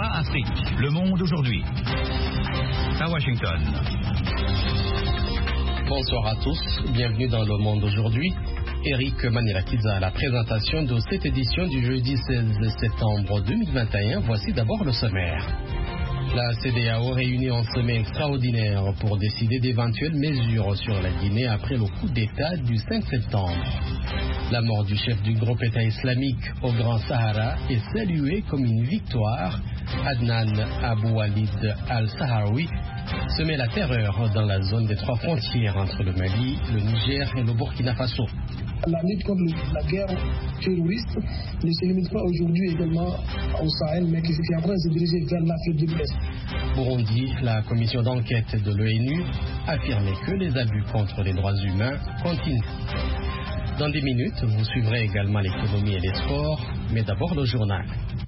VOA Afrique. Le monde aujourd'hui. À Washington. Bonsoir à tous. Bienvenue dans Le Monde aujourd'hui. Eric Manilakiza à la présentation de cette édition du jeudi 16 septembre 2021. Voici d'abord le sommaire. La CEDEAO réunit en sommet extraordinaire pour décider d'éventuelles mesures sur la Guinée après le coup d'État du 5 septembre. La mort du chef du groupe État islamique au Grand Sahara est saluée comme une victoire. Adnan Abou Walid al-Sahraoui semait la terreur dans la zone des trois frontières entre le Mali, le Niger et le Burkina Faso. La lutte contre la guerre terroriste ne se limite pas aujourd'hui également au Sahel, mais qui est en train de se diriger vers l'Afrique de l'Ouest. Burundi, la commission d'enquête de l'ONU affirmait que les abus contre les droits humains continuent. Dans 10 minutes, vous suivrez également l'économie et les sports, mais d'abord le journal.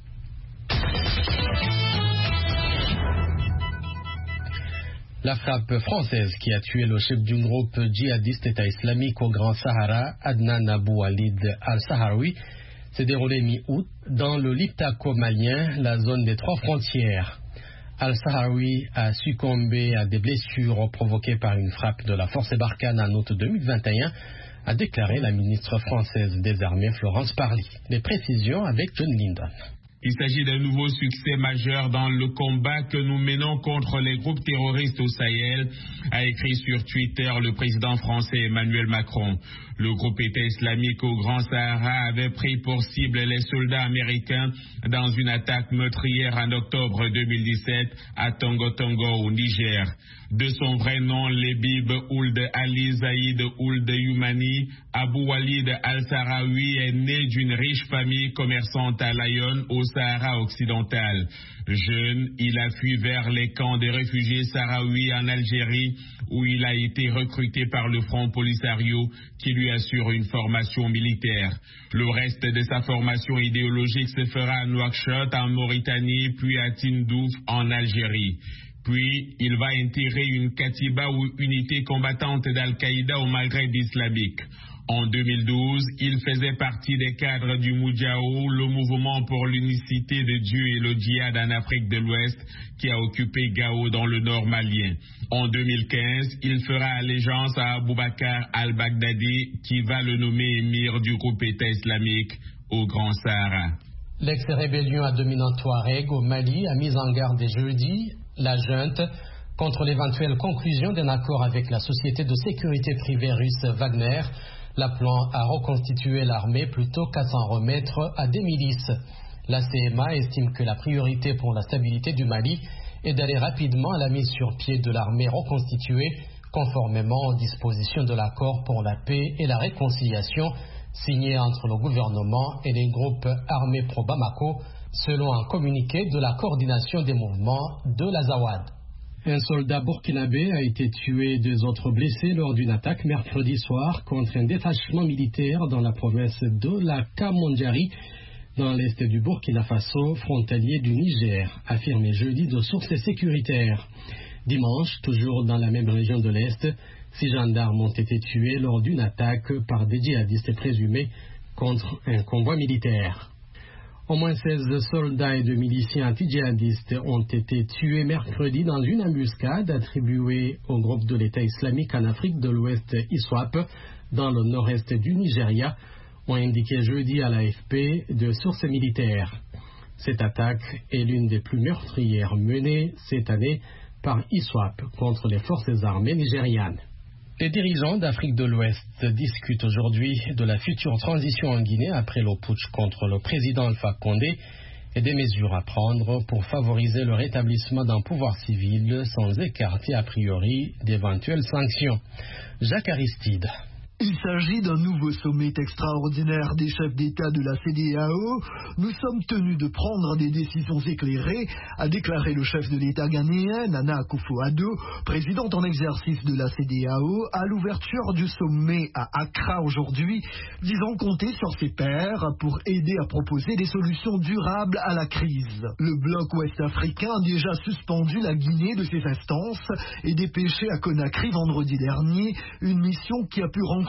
La frappe française qui a tué le chef du groupe djihadiste État islamique au Grand Sahara, Adnan Abou Walid al-Sahraoui, s'est déroulée mi-août dans le Liptako malien, la zone des trois frontières. Al-Sahraoui a succombé à des blessures provoquées par une frappe de la force Barkhane en août 2021, a déclaré la ministre française des Armées Florence Parly. Les précisions avec John Lindon. Il s'agit d'un nouveau succès majeur dans le combat que nous menons contre les groupes terroristes au Sahel, a écrit sur Twitter le président français Emmanuel Macron. Le groupe État islamique au Grand Sahara avait pris pour cible les soldats américains dans une attaque meurtrière en octobre 2017 à Tongo-Tongo au Niger. De son vrai nom, Lebib Ould Ali Zaïd Ould Youmani, Abou Walid al-Sahraoui est né d'une riche famille commerçante à Lyon au Sahara occidental. Jeune, il a fui vers les camps des réfugiés sahraouis en Algérie où il a été recruté par le Front Polisario qui lui assure une formation militaire. Le reste de sa formation idéologique se fera à Nouakchott en Mauritanie puis à Tindouf en Algérie. Puis, il va intégrer une Katiba ou unité combattante d'Al-Qaïda au Maghreb islamique. En 2012, il faisait partie des cadres du Moudjahou, le mouvement pour l'unicité de Dieu et le djihad en Afrique de l'Ouest, qui a occupé Gao dans le nord malien. En 2015, il fera allégeance à Aboubacar al-Baghdadi, qui va le nommer émir du groupe État islamique au Grand Sahara. L'ex-rébellion à dominante Touareg au Mali a mis en garde dès jeudi la junte contre l'éventuelle conclusion d'un accord avec la société de sécurité privée russe Wagner, l'appelant à reconstituer l'armée plutôt qu'à s'en remettre à des milices. La CMA estime que la priorité pour la stabilité du Mali est d'aller rapidement à la mise sur pied de l'armée reconstituée, conformément aux dispositions de l'accord pour la paix et la réconciliation signé entre le gouvernement et les groupes armés pro-Bamako, selon un communiqué de la coordination des mouvements de l'Azawad. Un soldat burkinabé a été tué et 2 autres blessés lors d'une attaque mercredi soir contre un détachement militaire dans la province de la Kamandjari, dans l'est du Burkina Faso, frontalier du Niger, affirmé jeudi de sources sécuritaires. Dimanche, toujours dans la même région de l'Est, 6 gendarmes ont été tués lors d'une attaque par des djihadistes présumés contre un convoi militaire. Au moins 16 soldats et 2 miliciens anti-djihadistes ont été tués mercredi dans une embuscade attribuée au groupe de l'État islamique en Afrique de l'Ouest ISWAP, dans le nord-est du Nigeria, ont indiqué jeudi à l'AFP de sources militaires. Cette attaque est l'une des plus meurtrières menées cette année par ISWAP contre les forces armées nigérianes. Les dirigeants d'Afrique de l'Ouest discutent aujourd'hui de la future transition en Guinée après le putsch contre le président Alpha Condé et des mesures à prendre pour favoriser le rétablissement d'un pouvoir civil sans écarter a priori d'éventuelles sanctions. Jacques Aristide. Il s'agit d'un nouveau sommet extraordinaire des chefs d'État de la CEDEAO. Nous sommes tenus de prendre des décisions éclairées, a déclaré le chef de l'État ghanéen, Nana Akufo-Addo, président en exercice de la CEDEAO, à l'ouverture du sommet à Accra aujourd'hui, disant compter sur ses pairs pour aider à proposer des solutions durables à la crise. Le bloc ouest-africain a déjà suspendu la Guinée de ses instances et dépêché à Conakry vendredi dernier une mission qui a pu rencontrer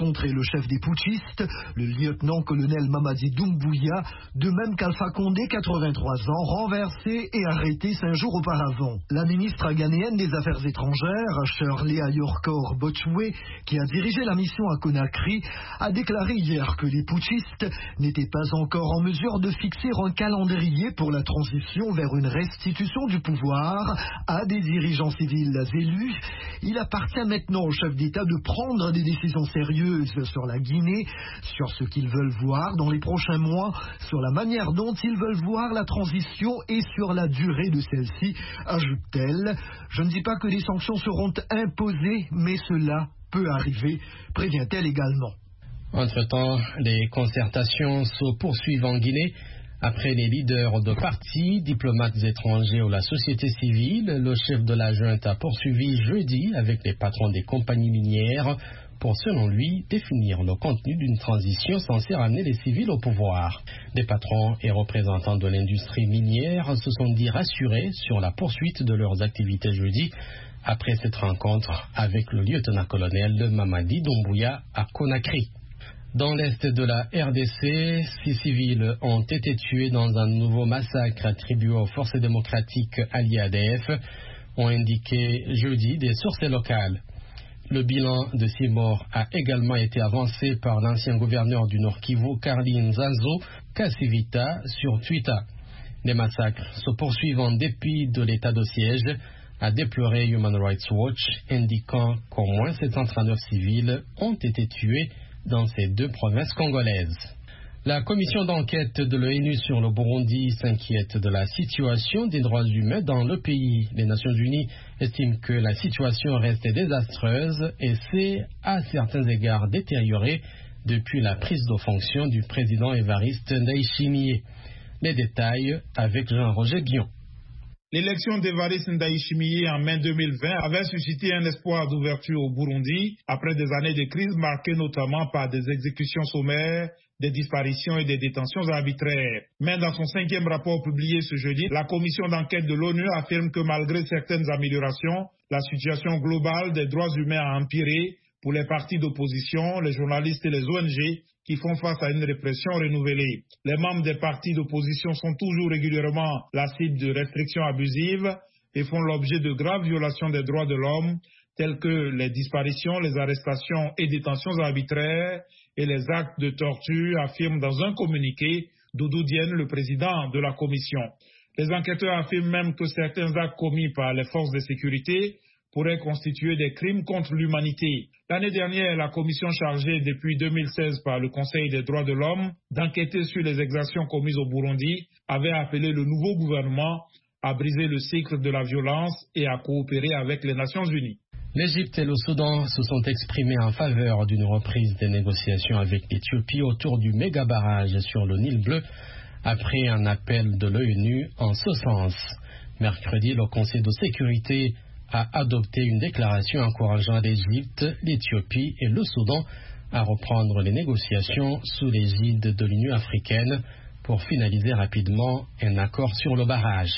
rencontré le chef des putschistes, le lieutenant-colonel Mamadi Doumbouya, de même qu'Alpha Condé, 83 ans, renversé et arrêté 5 jours auparavant. La ministre ghanéenne des Affaires étrangères, Shirley Ayorkor Botchwe, qui a dirigé la mission à Conakry, a déclaré hier que les putschistes n'étaient pas encore en mesure de fixer un calendrier pour la transition vers une restitution du pouvoir à des dirigeants civils élus. Il appartient maintenant aux chefs d'État de prendre des décisions sérieuses sur la Guinée, sur ce qu'ils veulent voir dans les prochains mois, sur la manière dont ils veulent voir la transition et sur la durée de celle-ci, ajoute-t-elle. Je ne dis pas que des sanctions seront imposées, mais cela peut arriver, prévient-elle également. Entre-temps, les concertations se poursuivent en Guinée. Après les leaders de partis, diplomates étrangers ou la société civile, le chef de la junte a poursuivi jeudi avec les patrons des compagnies minières pour, selon lui, définir le contenu d'une transition censée ramener les civils au pouvoir. Les patrons et représentants de l'industrie minière se sont dit rassurés sur la poursuite de leurs activités jeudi après cette rencontre avec le lieutenant-colonel Mamadi Doumbouya à Conakry. Dans l'est de la RDC, 6 civils ont été tués dans un nouveau massacre attribué aux forces démocratiques alliées ADF, ont indiqué jeudi des sources locales. Le bilan de 6 morts a également été avancé par l'ancien gouverneur du Nord Kivu, Karlin Zazo Kasivita, sur Twitter. Les massacres se poursuivent en dépit de l'état de siège, a déploré Human Rights Watch, indiquant qu'au moins 739 civils ont été tués dans ces 2 provinces congolaises. La commission d'enquête de l'ONU sur le Burundi s'inquiète de la situation des droits humains dans le pays. Les Nations Unies estiment que la situation reste désastreuse et s'est à certains égards détériorée depuis la prise de fonction du président Évariste Ndayishimiye. Les détails avec Jean-Roger Guillon. L'élection d'Évariste Ndayishimiye en mai 2020 avait suscité un espoir d'ouverture au Burundi après des années de crise marquées notamment par des exécutions sommaires, des disparitions et des détentions arbitraires. Mais dans son 5e rapport publié ce jeudi, la commission d'enquête de l'ONU affirme que malgré certaines améliorations, la situation globale des droits humains a empiré pour les partis d'opposition, les journalistes et les ONG qui font face à une répression renouvelée. Les membres des partis d'opposition sont toujours régulièrement la cible de restrictions abusives et font l'objet de graves violations des droits de l'homme, telles que les disparitions, les arrestations et détentions arbitraires et les actes de torture, affirme dans un communiqué Doudou Diène, le président de la commission. Les enquêteurs affirment même que certains actes commis par les forces de sécurité pourraient constituer des crimes contre l'humanité. L'année dernière, la commission chargée depuis 2016 par le Conseil des droits de l'homme d'enquêter sur les exactions commises au Burundi avait appelé le nouveau gouvernement à briser le cycle de la violence et à coopérer avec les Nations Unies. L'Égypte et le Soudan se sont exprimés en faveur d'une reprise des négociations avec l'Éthiopie autour du méga-barrage sur le Nil bleu après un appel de l'ONU en ce sens. Mercredi, le Conseil de sécurité a adopté une déclaration encourageant l'Égypte, l'Éthiopie et le Soudan à reprendre les négociations sous l'égide de l'Union africaine pour finaliser rapidement un accord sur le barrage.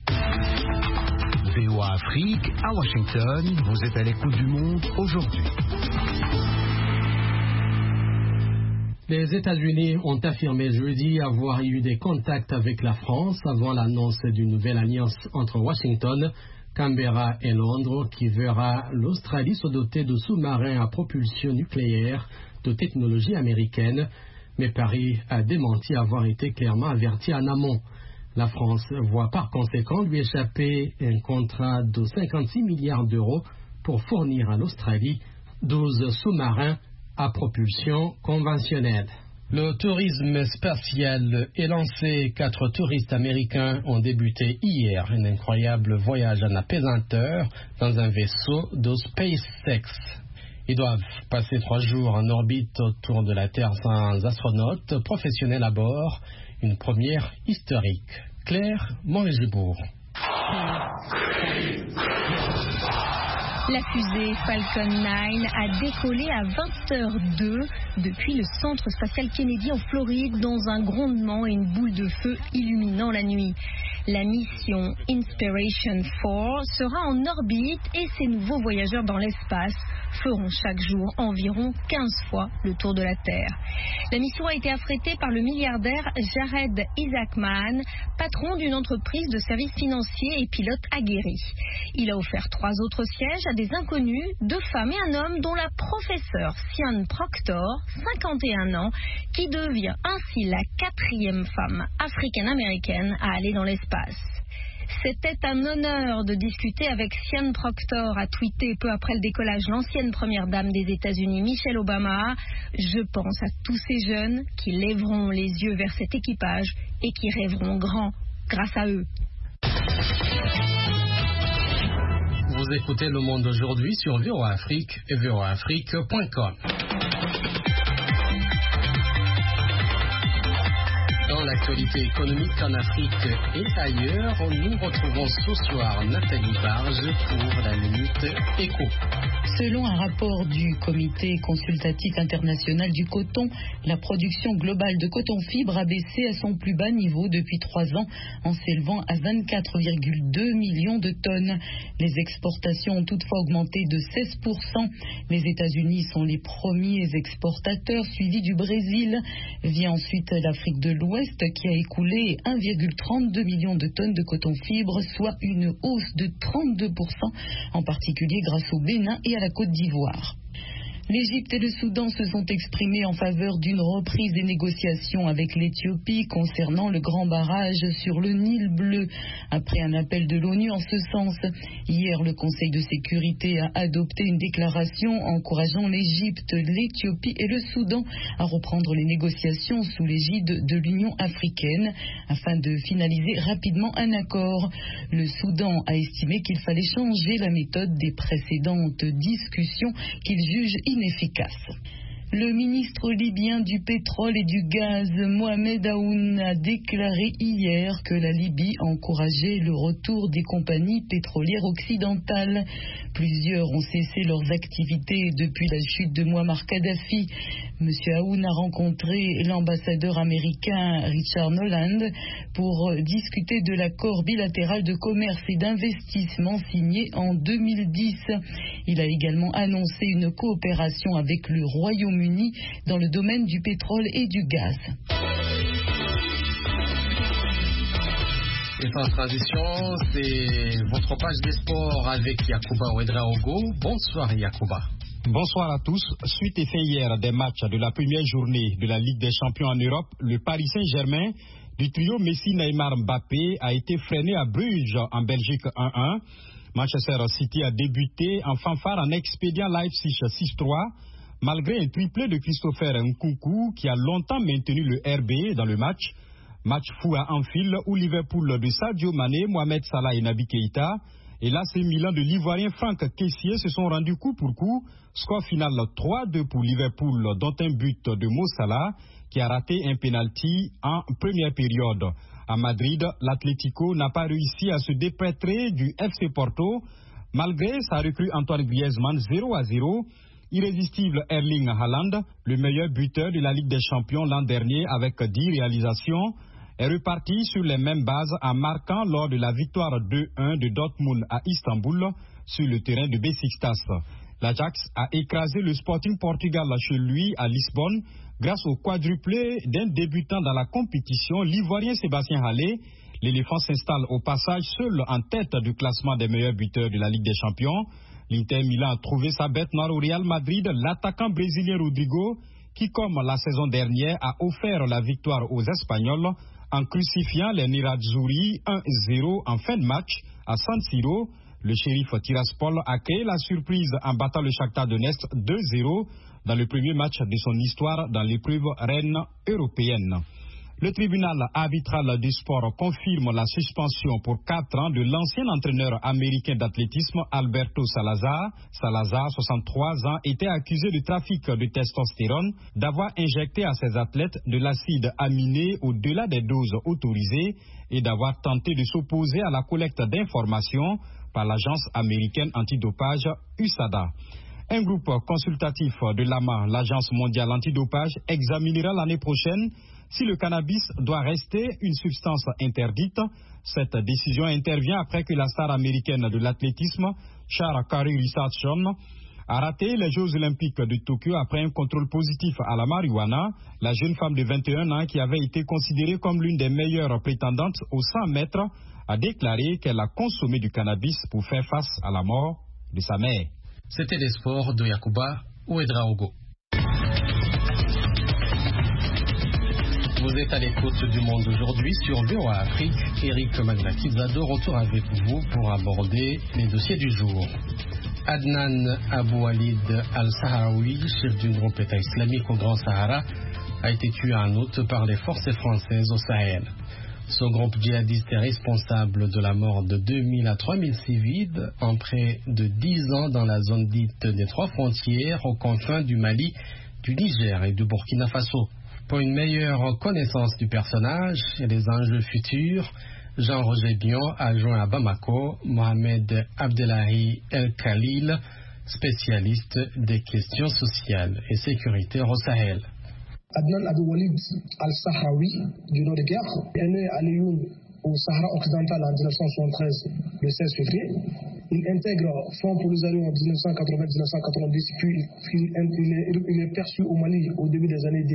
VOA Afrique, à Washington, vous êtes à l'écoute du monde aujourd'hui. Les États-Unis ont affirmé jeudi avoir eu des contacts avec la France avant l'annonce d'une nouvelle alliance entre Washington, Canberra et Londres qui verra l'Australie se doter de sous-marins à propulsion nucléaire de technologie américaine, mais Paris a démenti avoir été clairement averti en amont. La France voit par conséquent lui échapper un contrat de 56 milliards d'euros pour fournir à l'Australie 12 sous-marins à propulsion conventionnelle. Le tourisme spatial est lancé. 4 touristes américains ont débuté hier un incroyable voyage en apesanteur dans un vaisseau de SpaceX. Ils doivent passer 3 jours en orbite autour de la Terre sans astronautes professionnels à bord. Une première historique. Claire Montrégibourg. La fusée Falcon 9 a décollé à 20h02 depuis le centre spatial Kennedy en Floride dans un grondement et une boule de feu illuminant la nuit. La mission Inspiration 4 sera en orbite et ces nouveaux voyageurs dans l'espace feront chaque jour environ 15 fois le tour de la Terre. La mission a été affrétée par le milliardaire Jared Isaacman, patron d'une entreprise de services financiers et pilote aguerri. Il a offert 3 autres sièges à des inconnus, 2 femmes et un homme, dont la professeure Sian Proctor, 51 ans, qui devient ainsi la 4e femme africaine-américaine à aller dans l'espace. C'était un honneur de discuter avec Sian Proctor, a tweeté peu après le décollage l'ancienne première dame des États-Unis, Michelle Obama. Je pense à tous ces jeunes qui lèveront les yeux vers cet équipage et qui rêveront grand grâce à eux. Vous écoutez Le Monde aujourd'hui sur VOA Afrique et voaafrique.com. Dans l'actualité économique en Afrique et ailleurs, nous retrouvons ce soir Nathalie Barge pour la Minute Éco. Selon un rapport du Comité consultatif international du coton, la production globale de coton-fibre a baissé à son plus bas niveau depuis 3 ans, en s'élevant à 24,2 millions de tonnes. Les exportations ont toutefois augmenté de 16%. Les États-Unis sont les premiers exportateurs, suivis du Brésil. Vient ensuite l'Afrique de l'Ouest, qui a écoulé 1,32 million de tonnes de coton-fibre, soit une hausse de 32%, en particulier grâce au Bénin et à la Côte d'Ivoire. L'Égypte et le Soudan se sont exprimés en faveur d'une reprise des négociations avec l'Éthiopie concernant le grand barrage sur le Nil bleu, après un appel de l'ONU en ce sens. Hier, le Conseil de sécurité a adopté une déclaration encourageant l'Égypte, l'Éthiopie et le Soudan à reprendre les négociations sous l'égide de l'Union africaine afin de finaliser rapidement un accord. Le Soudan a estimé qu'il fallait changer la méthode des précédentes discussions qu'il juge inefficace. Le ministre libyen du pétrole et du gaz, Mohamed Aoun, a déclaré hier que la Libye encourageait le retour des compagnies pétrolières occidentales. Plusieurs ont cessé leurs activités depuis la chute de Muammar Kadhafi. M. Aoun a rencontré l'ambassadeur américain Richard Noland pour discuter de l'accord bilatéral de commerce et d'investissement signé en 2010. Il a également annoncé une coopération avec le Royaume-Uni dans le domaine du pétrole et du gaz. Et sans transition, c'est votre page des sports avec Yacouba Ouedraogo. Bonsoir Yacouba. Bonsoir à tous. Suite et fin hier des matchs de la première journée de la Ligue des Champions en Europe, le Paris Saint-Germain du trio Messi, Neymar, Mbappé a été freiné à Bruges en Belgique 1-1. Manchester City a débuté en fanfare en expédiant Leipzig 6-3, malgré un triplé de Christopher Nkunku qui a longtemps maintenu le RB dans le match. Match fou à Anfield où Liverpool de Sadio Mané, Mohamed Salah et Naby Keïta et l'AC Milan de l'Ivoirien Franck Kessié se sont rendus coup pour coup. Score final 3-2 pour Liverpool, dont un but de Mo Salah qui a raté un penalty en première période. À Madrid, l'Atlético n'a pas réussi à se dépêtrer du FC Porto, malgré sa recrue Antoine Griezmann 0-0. Irrésistible Erling Haaland, le meilleur buteur de la Ligue des Champions l'an dernier avec 10 réalisations, est reparti sur les mêmes bases en marquant lors de la victoire 2-1 de Dortmund à Istanbul sur le terrain de Besiktas. L'Ajax a écrasé le Sporting Portugal chez lui à Lisbonne grâce au quadruplé d'un débutant dans la compétition, l'Ivoirien Sébastien Haller. L'éléphant s'installe au passage seul en tête du classement des meilleurs buteurs de la Ligue des Champions. L'Inter Milan a trouvé sa bête noire au Real Madrid, l'attaquant brésilien Rodrigo, qui comme la saison dernière a offert la victoire aux Espagnols en crucifiant les Nerazzurri 1-0 en fin de match à San Siro. Le shérif Tiraspol a créé la surprise en battant le Shakhtar Donetsk 2-0 dans le premier match de son histoire dans l'épreuve reine européenne. Le tribunal arbitral du sport confirme la suspension pour 4 ans de l'ancien entraîneur américain d'athlétisme Alberto Salazar. Salazar, 63 ans, était accusé de trafic de testostérone, d'avoir injecté à ses athlètes de l'acide aminé au-delà des doses autorisées et d'avoir tenté de s'opposer à la collecte d'informations par l'agence américaine antidopage USADA. Un groupe consultatif de l'AMA, l'agence mondiale antidopage, examinera l'année prochaine si le cannabis doit rester une substance interdite. Cette décision intervient après que la star américaine de l'athlétisme, Sha'Carri Richardson, a raté les Jeux Olympiques de Tokyo après un contrôle positif à la marijuana. La jeune femme de 21 ans, qui avait été considérée comme l'une des meilleures prétendantes aux 100 mètres, a déclaré qu'elle a consommé du cannabis pour faire face à la mort de sa mère. C'était les sports de Yakuba Ouedraogo. Vous êtes à l'écoute du Monde aujourd'hui sur VOA Afrique. Eric Magnakizado retour avec vous pour aborder les dossiers du jour. Adnan Abou Walid al-Sahraoui, chef du groupe État islamique au Grand Sahara, a été tué en août par les forces françaises au Sahel. Ce groupe djihadiste est responsable de la mort de 2000 à 3000 civils en près de 10 ans dans la zone dite des trois frontières aux confins du Mali, du Niger et du Burkina Faso. Pour une meilleure connaissance du personnage et des enjeux futurs, Jean-Roger Bion a joint à Bamako Mohamed Abdelahi El Khalil, spécialiste des questions sociales et sécuritaires au Sahel. Adnan Abou Walid al-Sahraoui, du nom de guerre, est né à Lyoun, au Sahara occidental en 1973, le 16 février. Il intègre Front Polisario en 1980-1990, puis il est perçu au Mali au début des années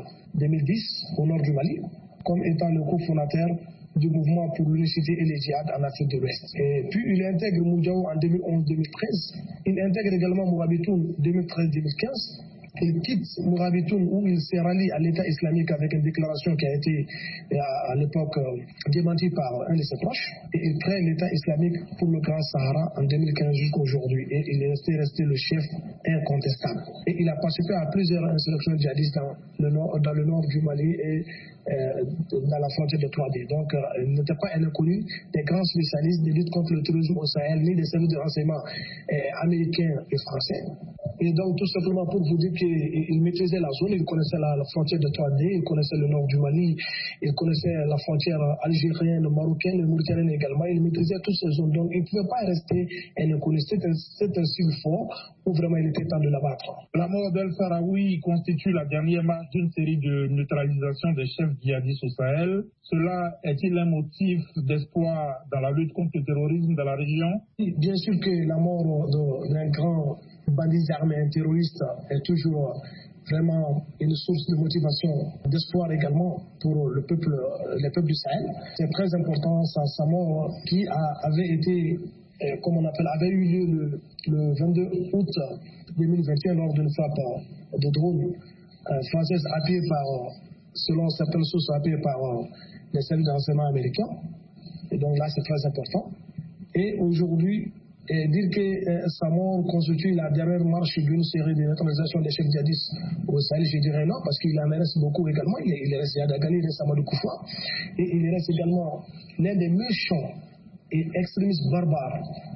2010, au nord du Mali, comme étant le cofondateur du mouvement pour l'unicité et les djihad en Afrique de l'Ouest. Et puis il intègre Moudjaou en 2011-2013. Il intègre également Mourabitoun 2013-2015. Il quitte Mourabitoun où il s'est rallié à l'État islamique avec une déclaration qui a été à l'époque démentie par un de ses proches. Et il crée l'État islamique pour le Grand Sahara en 2015 jusqu'à aujourd'hui. Et il est resté le chef incontestable. Et il a participé à plusieurs insurrections djihadistes dans le nord du Mali et dans la frontière de 3D. Donc, il n'était pas un inconnu des grands spécialistes de lutte contre le terrorisme au Sahel, ni des services de renseignement américains et français. Et donc, tout simplement pour vous dire qu'il maîtrisait la zone, il connaissait la frontière de 3D, il connaissait le nord du Mali, il connaissait la frontière algérienne, marocaine, mauritanienne également, il maîtrisait toutes ces zones. Donc, il ne pouvait pas rester un inconnu. C'est un signe fort où vraiment il était temps de l'abattre. La mort d'El-Sahraoui constitue la dernière marche d'une série de neutralisation des chefs djihadistes au Sahel. Cela est-il un motif d'espoir dans la lutte contre le terrorisme dans la région? Bien sûr que la mort d'un grand bandit armé, un terroriste, est toujours vraiment une source de motivation, d'espoir également pour les peuples du Sahel. C'est très important sa mort qui avait été, comme on appelle, avait eu lieu le 22 août 2021 lors d'une frappe de drone française appuyée par, selon certaines sources, appuyée par les services de renseignement américains. Et donc là, c'est très important. Et aujourd'hui, dire que sa mort constitue la dernière marche d'une série de neutralisation des chefs djihadistes au Sahel, je dirais non, parce qu'il en reste beaucoup également. Il reste Yadagali, il reste Amadou Koufa, et il reste également l'un des méchants et extrémistes barbares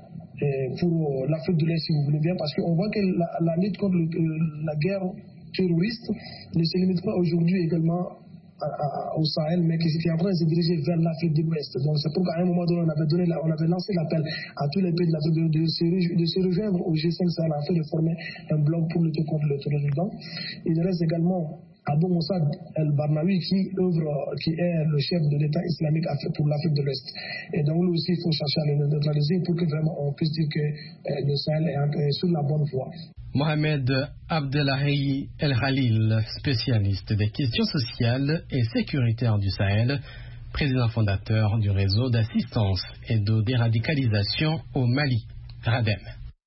pour l'Afrique de l'Est, si vous voulez bien, parce qu'on voit que la lutte contre la guerre terroriste ne se limite pas aujourd'hui également au Sahel, mais qui est en train de se diriger vers l'Afrique de l'Ouest. Donc c'est pourquoi à un moment donné, on avait lancé l'appel à tous les pays de l'Afrique de se rejoindre au G5 Sahel afin de former un bloc pour lutter contre le terrorisme. Donc, il reste également Abou Moussa el-Barnawi qui est le chef de l'État islamique pour l'Afrique de l'Ouest. Et donc lui aussi, il faut chercher à le neutraliser pour que vraiment on puisse dire que le Sahel est sur la bonne voie. Mohamed Abdelahi El Khalil, spécialiste des questions sociales et sécuritaires du Sahel, président fondateur du réseau d'assistance et de déradicalisation au Mali, RADEM.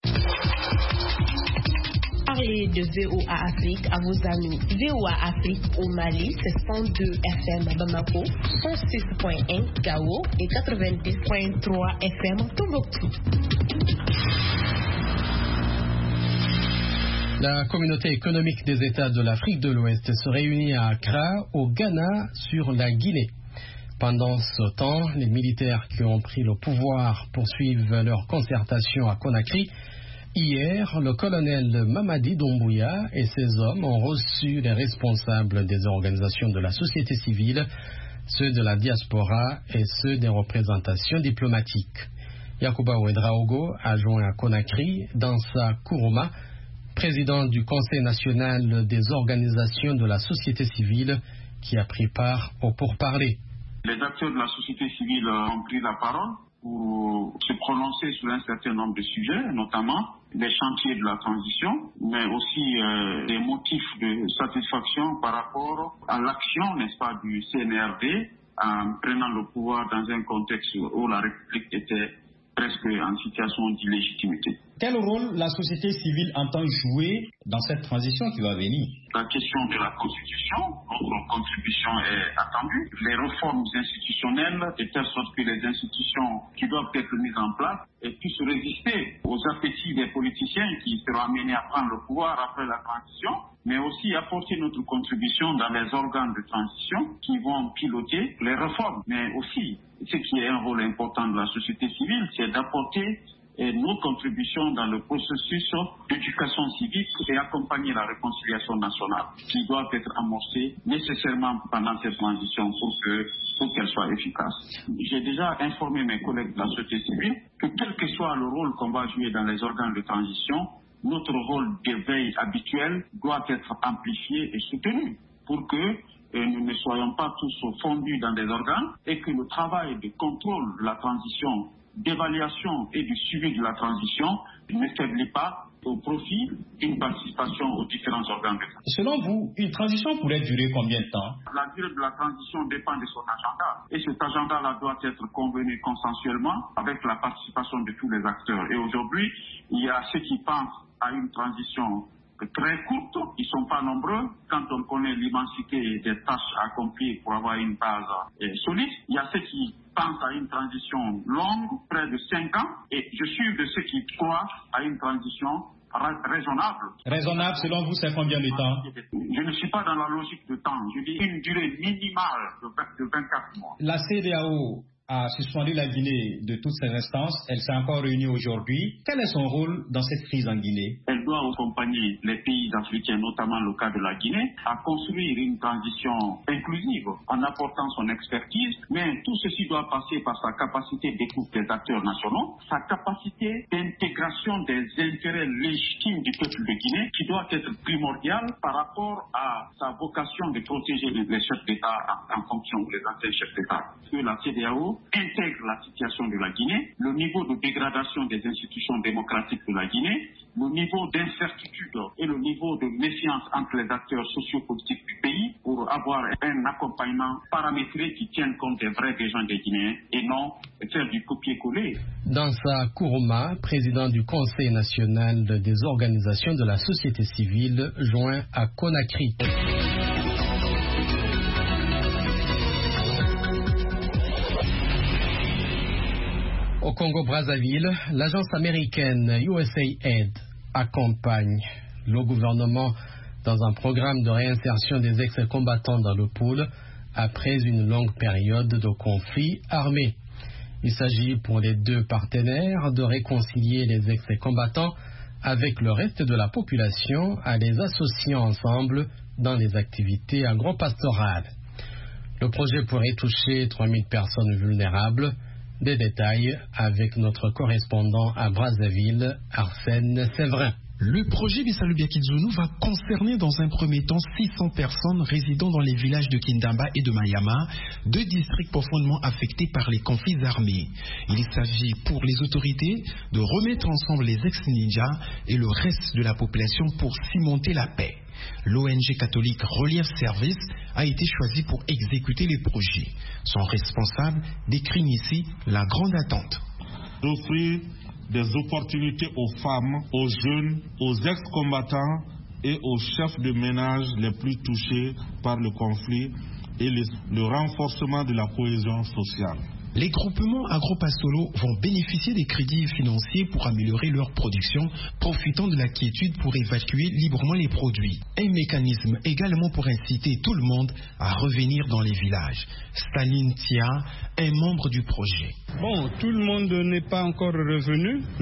Parlez de VOA Afrique à vos amis. VOA Afrique au Mali, c'est 102 FM Bamako, 106.1 Gao et 90.3 FM Tombouctou. La communauté économique des États de l'Afrique de l'Ouest se réunit à Accra, au Ghana, sur la Guinée. Pendant ce temps, les militaires qui ont pris le pouvoir poursuivent leur concertation à Conakry. Hier, le colonel Mamadi Doumbouya et ses hommes ont reçu les responsables des organisations de la société civile, ceux de la diaspora et ceux des représentations diplomatiques. Yakuba Ouedraogo a joint à Conakry Dansa Kourouma, président du Conseil national des organisations de la société civile, qui a pris part au pourparlers. Les acteurs de la société civile ont pris la parole pour se prononcer sur un certain nombre de sujets, notamment les chantiers de la transition, mais aussi des motifs de satisfaction par rapport à l'action, n'est-ce pas, du CNRD en prenant le pouvoir dans un contexte où la République était presque en situation d'illégitimité. Quel rôle la société civile entend jouer dans cette transition qui va venir? La question de la Constitution, notre contribution est attendue. Les réformes institutionnelles, de telle sorte que les institutions qui doivent être mises en place puissent résister aux appétits des politiciens qui seront amenés à prendre le pouvoir après la transition, mais aussi apporter notre contribution dans les organes de transition qui vont piloter les réformes. Mais aussi, ce qui est un rôle important de la société civile, c'est d'apporter nos contributions dans le processus d'éducation civique et accompagner la réconciliation nationale qui doit être amorcée nécessairement pendant cette transition pour qu'elle soit efficace. J'ai déjà informé mes collègues de la société civile que quel que soit le rôle qu'on va jouer dans les organes de transition, notre rôle de veille habituel doit être amplifié et soutenu pour que nous ne soyons pas tous fondus dans des organes et que le travail de contrôle de la transition, d'évaluation et du suivi de la transition ne faiblit pas au profit d'une participation aux différents organes de transition. Selon vous, une transition pourrait durer combien de temps? La durée de la transition dépend de son agenda. Et cet agenda-là doit être convenu consensuellement avec la participation de tous les acteurs. Et aujourd'hui, il y a ceux qui pensent à une transition très courte, ils ne sont pas nombreux. Quand on connaît l'immensité des tâches à accomplir pour avoir une base solide, il y a ceux qui pensent à une transition longue, près de 5 ans, et je suis de ceux qui croient à une transition raisonnable. Raisonnable, selon vous, c'est combien de temps? Je ne suis pas dans la logique de temps, je dis une durée minimale de 24 mois. La CEDEAO a suspendu la Guinée de toutes ses instances. Elle s'est encore réunie aujourd'hui. Quel est son rôle dans cette crise en Guinée? Elle doit accompagner les pays africains, notamment le cas de la Guinée, à construire une transition inclusive en apportant son expertise. Mais tout ceci doit passer par sa capacité d'écoute des acteurs nationaux, sa capacité d'intégration des intérêts légitimes du peuple de Guinée, qui doit être primordiale par rapport à sa vocation de protéger les chefs d'État en fonction des anciens chefs d'État. Que la CEDEAO intègre la situation de la Guinée, le niveau de dégradation des institutions démocratiques de la Guinée, le niveau d'incertitude et le niveau de méfiance entre les acteurs sociopolitiques du pays pour avoir un accompagnement paramétré qui tienne compte des vrais besoins des Guinéens et non faire du copier-coller. Dansa Kourouma, président du Conseil national des organisations de la société civile, joint à Conakry. Au Congo-Brazzaville, l'agence américaine USAID accompagne le gouvernement dans un programme de réinsertion des ex-combattants dans le pôle après une longue période de conflit armé. Il s'agit pour les deux partenaires de réconcilier les ex-combattants avec le reste de la population en les associant ensemble dans les activités agro-pastorales. Le projet pourrait toucher 3000 personnes vulnérables. Des détails avec notre correspondant à Brazzaville, Arsène Séverin. Le projet Bissalu Biakizunu va concerner dans un premier temps 600 personnes résidant dans les villages de Kindamba et de Mayama, deux districts profondément affectés par les conflits armés. Il s'agit pour les autorités de remettre ensemble les ex-ninjas et le reste de la population pour cimenter la paix. L'ONG catholique Relief Service a été choisie pour exécuter les projets. Son responsable décrit ici la grande attente. D'offrir des opportunités aux femmes, aux jeunes, aux ex-combattants et aux chefs de ménage les plus touchés par le conflit et le renforcement de la cohésion sociale. Les groupements agro-pastoraux vont bénéficier des crédits financiers pour améliorer leur production, profitant de la quiétude pour évacuer librement les produits. Un mécanisme également pour inciter tout le monde à revenir dans les villages. Staline Tia, un membre du projet. Bon, tout le monde n'est pas encore revenu, mais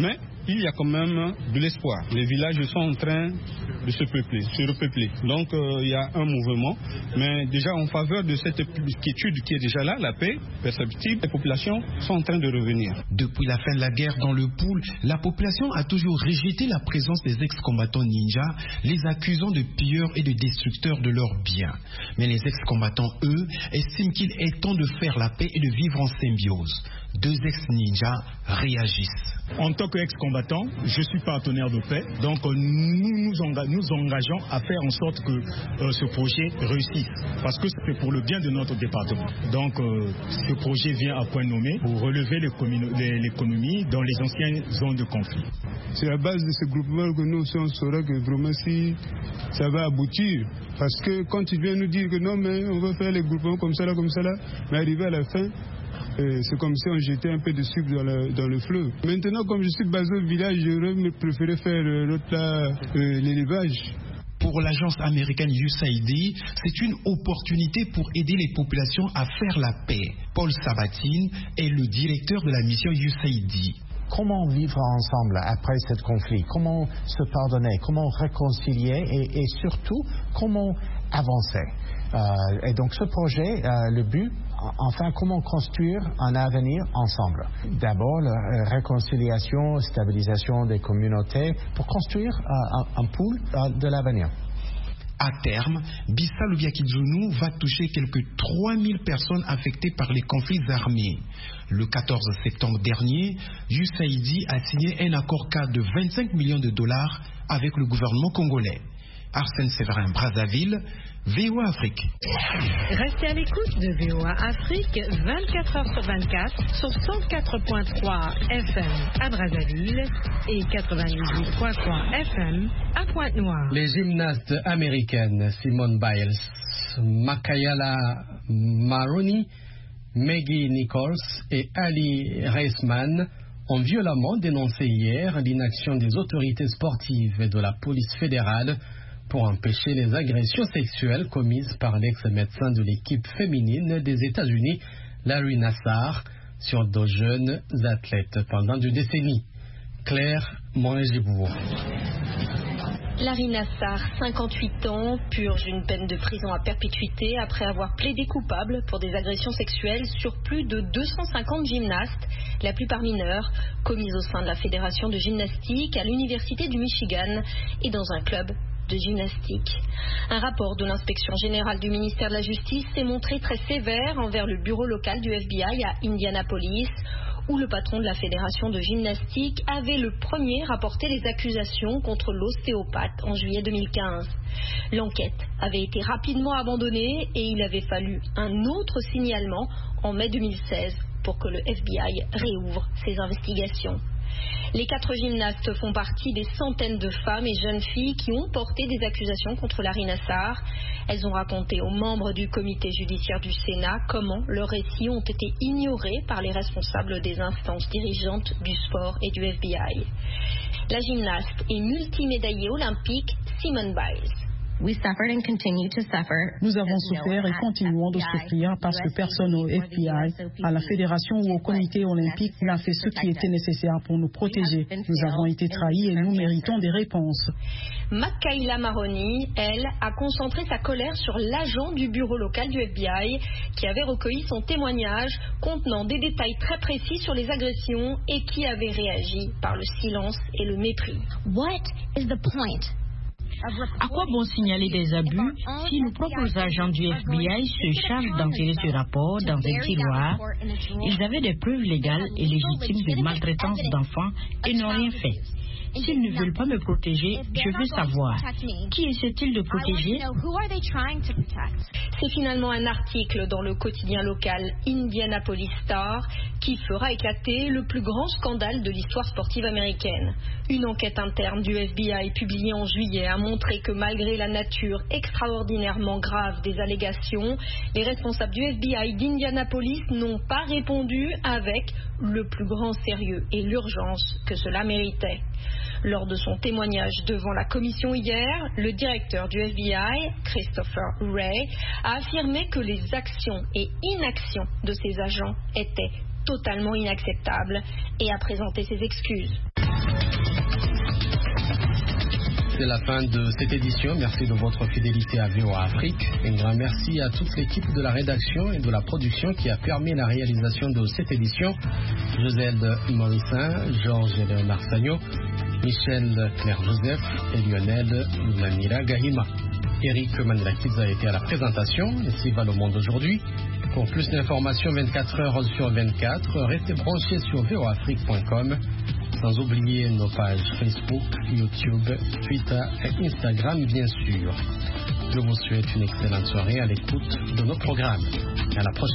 il y a quand même de l'espoir. Les villages sont en train de se repeupler. Donc il y a un mouvement, mais déjà en faveur de cette quiétude qui est déjà là, la paix perceptible, les populations sont en train de revenir. Depuis la fin de la guerre dans le Pool, la population a toujours rejeté la présence des ex-combattants ninjas, les accusant de pilleurs et de destructeurs de leurs biens. Mais les ex-combattants, eux, estiment qu'il est temps de faire la paix et de vivre en symbiose. 2 ex-ninjas réagissent. En tant qu'ex-combattant, je suis partenaire de paix, donc nous engageons à faire en sorte que ce projet réussisse, parce que c'est pour le bien de notre département. Donc ce projet vient à point nommé pour relever l'économie dans les anciennes zones de conflit. C'est à base de ce groupement que nous on saura que vraiment si ça va aboutir, parce que quand tu viens nous dire que non mais on va faire les groupements comme ça là, mais arrivé à la fin, c'est comme si on jetait un peu de sucre dans le fleuve. Maintenant, comme je suis basé au village, j'aurais préféré faire l'élevage. Pour l'agence américaine USAID, c'est une opportunité pour aider les populations à faire la paix. Paul Sabatine est le directeur de la mission USAID. Comment vivre ensemble après ce conflit? Comment se pardonner? Comment réconcilier? Et surtout, comment avancer? Et donc ce projet, le but, enfin, comment construire un avenir ensemble? D'abord, la réconciliation, stabilisation des communautés pour construire un pool de l'avenir. À terme, Bissa Lubiakizunu va toucher quelques 3000 personnes affectées par les conflits armés. Le 14 septembre dernier, USAID a signé un accord cadre de 25 millions de dollars avec le gouvernement congolais. Arsène Séverin, Brazzaville, VOA Afrique. Restez à l'écoute de VOA Afrique 24h/24 sur 104.3 FM à Brazzaville et 98.3 FM à Pointe-Noire. Les gymnastes américaines Simone Biles, Makayala Maroney, Maggie Nichols et Ali Reisman ont violemment dénoncé hier l'inaction des autorités sportives et de la police fédérale pour empêcher les agressions sexuelles commises par l'ex-médecin de l'équipe féminine des États-Unis, Larry Nassar, sur 2 jeunes athlètes pendant 2 décennies. Claire Monet-Gibourg. Larry Nassar, 58 ans, purge une peine de prison à perpétuité après avoir plaidé coupable pour des agressions sexuelles sur plus de 250 gymnastes, la plupart mineurs, commises au sein de la Fédération de gymnastique à l'Université du Michigan et dans un club de gymnastique. Un rapport de l'inspection générale du ministère de la Justice s'est montré très sévère envers le bureau local du FBI à Indianapolis, où le patron de la fédération de gymnastique avait le premier rapporté les accusations contre l'ostéopathe en juillet 2015. L'enquête avait été rapidement abandonnée et il avait fallu un autre signalement en mai 2016 pour que le FBI réouvre ses investigations. Les 4 gymnastes font partie des centaines de femmes et jeunes filles qui ont porté des accusations contre Larry Nassar. Elles ont raconté aux membres du comité judiciaire du Sénat comment leurs récits ont été ignorés par les responsables des instances dirigeantes du sport et du FBI. La gymnaste et multimédaillée olympique Simone Biles. Nous avons souffert et continuons de souffrir parce que personne au FBI, à la fédération ou au comité olympique n'a fait ce qui était nécessaire pour nous protéger. Nous avons été trahis et nous méritons des réponses. Makayala Maroney, elle, a concentré sa colère sur l'agent du bureau local du FBI qui avait recueilli son témoignage contenant des détails très précis sur les agressions et qui avait réagi par le silence et le mépris. What is the point? À quoi bon signaler des abus si nos propres agents du FBI se chargent d'enterrer ce rapport dans un tiroir? Ils avaient des preuves légales et légitimes de maltraitance d'enfants et n'ont rien fait. S'ils ne veulent pas me protéger, je veux savoir, qui essaient-ils de protéger? C'est finalement un article dans le quotidien local Indianapolis Star qui fera éclater le plus grand scandale de l'histoire sportive américaine. Une enquête interne du FBI publiée en juillet a montré que malgré la nature extraordinairement grave des allégations, les responsables du FBI d'Indianapolis n'ont pas répondu avec le plus grand sérieux et l'urgence que cela méritait. Lors de son témoignage devant la commission hier, le directeur du FBI, Christopher Wray, a affirmé que les actions et inactions de ses agents étaient totalement inacceptables et a présenté ses excuses. C'est la fin de cette édition. Merci de votre fidélité à VOA Afrique. Un grand merci à toute l'équipe de la rédaction et de la production qui a permis la réalisation de cette édition. Joselle Morissin, Georges Léonard Sagno, Michel Claire-Joseph et Lionel Nanira Gahima. Eric Manilakidze a été à la présentation. Ici va le monde aujourd'hui. Pour plus d'informations 24 heures sur 24, restez branchés sur voafrique.com. Sans oublier nos pages Facebook, YouTube, Twitter et Instagram, bien sûr. Je vous souhaite une excellente soirée à l'écoute de nos programmes. À la prochaine.